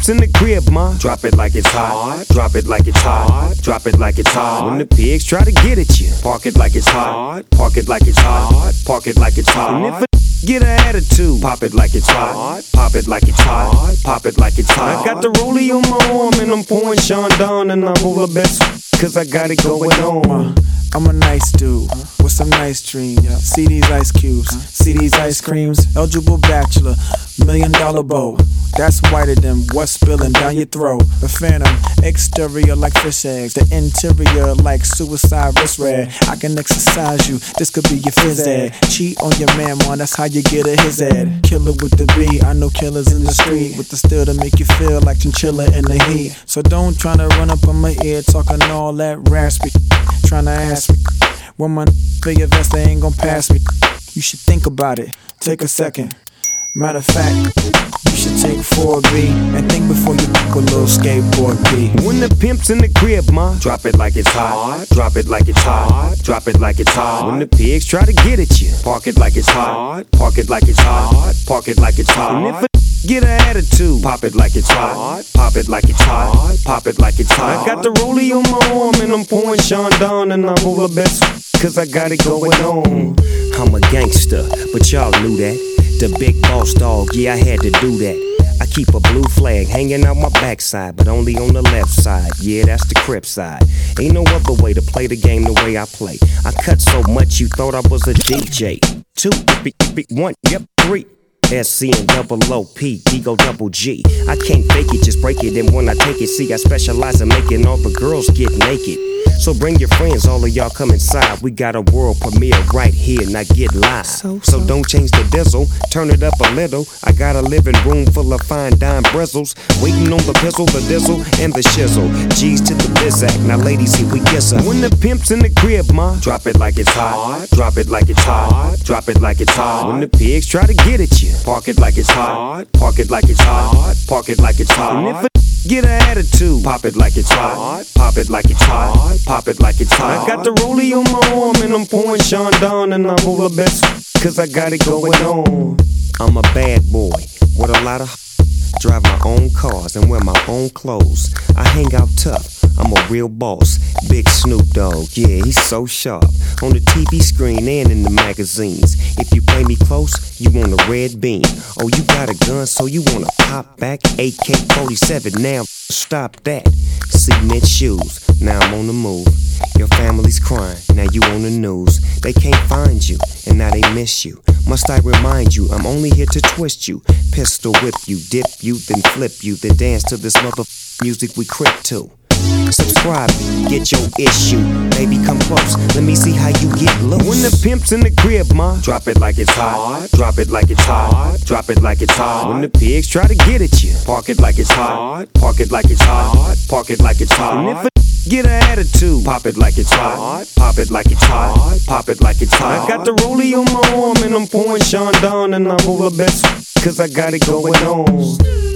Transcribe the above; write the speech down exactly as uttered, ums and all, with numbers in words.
pimp's in the crib, ma, drop it like it's hot. Drop it like it's hot. Drop it like it's hot. When the pigs try to get at you, park it like it's hot. Park it like it's hot. Park it like it's hot. And if a get an attitude, pop it like it's hot. Pop it like it's hot. Pop it like it's hot. I got the rollie on my arm and I'm pouring Sean down and I'm over best cause I got it going on. I'm a nice dude with some nice dreams. See these ice cubes, see these ice creams. Eligible bachelor, million dollar bow. That's whiter than what's spilling down your throat. The phantom, exterior like fish eggs, the interior like suicide wrist red. I can exercise you, this could be your phys ed. Cheat on your man, man, that's how you get a his ed. Killer with the B, I know killers in the street with the steel to make you feel like chinchilla in the heat. So don't tryna run up on my ear talking all that raspy. Tryna ask me when my for your vest, they ain't gon' pass me. You should think about it, take a second. Matter of fact, you should take four B and think before you pick a little skateboard B. When the pimp's in the crib, ma, drop it like it's hot. Drop it like it's hot. Drop it like it's hot. When the pigs try to get at you, park it like it's hot. Park it like it's hot. Park it like it's hot. And if a get an attitude, pop it like it's hot. Pop it like it's hot. Pop it like it's hot. I got the rollie on my arm and I'm pouring Sean down and I'm over best cause I got it going on. I'm a gangster, but y'all knew that. The big boss dog, yeah, I had to do that. I keep a blue flag hanging out my backside, but only on the left side. Yeah, that's the Crip side. Ain't no other way to play the game the way I play. I cut so much you thought I was a D J. Two, one, yep, three. S C and double O P, Ego double G. I can't fake it, just break it. And when I take it, see, I specialize in making all the girls get naked. So bring your friends, all of y'all come inside. We got a world premiere right here, now get live. So, so. so don't change the diesel, turn it up a little. I got a living room full of fine dime bristles, waiting on the pistol, the dizzle, and the shizzle. G's to the bizac, now ladies, here we kiss her. When the pimp's in the crib, ma, drop it like it's hot. Drop it like it's hot. Drop it like it's hot. When the pigs try to get at you, park it like it's hot. Park it like it's hot. Park it like it's hot. And if a get an attitude, pop it like it's hot. Pop it like it's hot. Pop it like it's hot. I got the rollie on my arm and I'm pouring Sean down and I'm over best cause I got it going on. I'm a bad boy with a lot of drive my own cars and wear my own clothes. I hang out tough, I'm a real boss. Big Snoop Dogg, yeah, he's so sharp. On the T V screen and in the magazines. If you play me close, you want a red beam. Oh, you got a gun, so you wanna pop back? A K forty-seven, now stop that. Cement shoes, now I'm on the move. Your family's crying, now you on the news. They can't find you, and now they miss you. Must I remind you, I'm only here to twist you. Pistol whip you, dip you, then flip you. Then dance to this mother music we crip to. Subscribe, get your issue. Baby, come close, let me see how you get loose. When the pimp's in the crib, ma, drop it like it's hot. Drop it like it's hot. Drop it like it's hot. When the pigs try to get at you, park it like it's hot. Park it like it's hot. Park it like it's hot. And if a get an attitude, pop it like it's hot. Pop it like it's hot. Pop it like it's hot. I got the rollie on my arm and I'm pouring Sean down and I'm over best cause I got it going on.